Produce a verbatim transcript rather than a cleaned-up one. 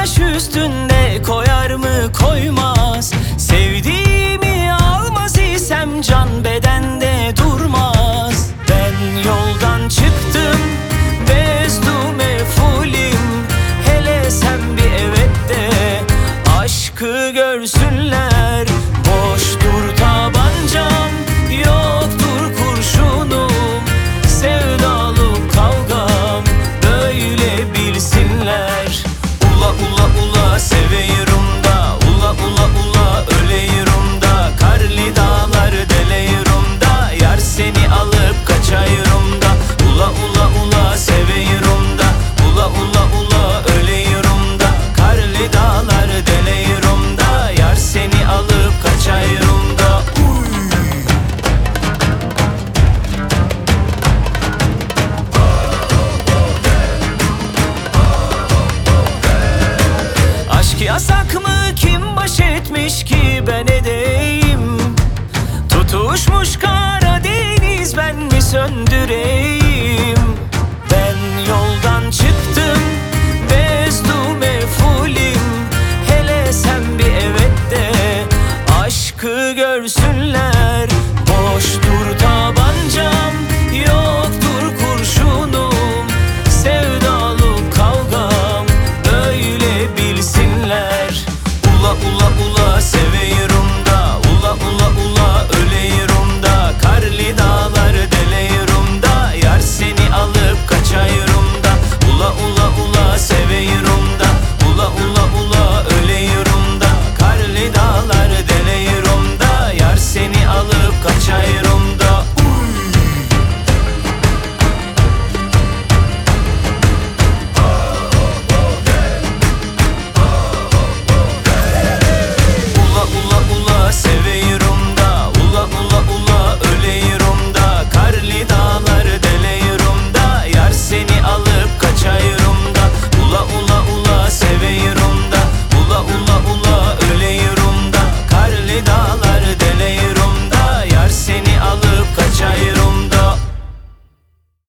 baş üstünde koyar mı koymaz. Sevdiğimi almaz isem can bedende durmaz. Ben yoldan çıktım bezdu mefulim, hele sen bir evet de aşkı görsünler. Boştur tabancam, yoktur kurşunum, sevdalık kavgam böyle bilsinler. Ula ula ula seveyirum da, ula ula ula öleyirum da, karlı dağlar deleyirum da, yar seni alıp kaçayırım da. Ula ula ula seveyirum da, ula ula ula öleyirum da, karlı dağlar deleyirum da, yar seni alıp kaçayırım da. Aşk yasak mı, kim baş etmiş ki ben edeyim? Tutuşmuş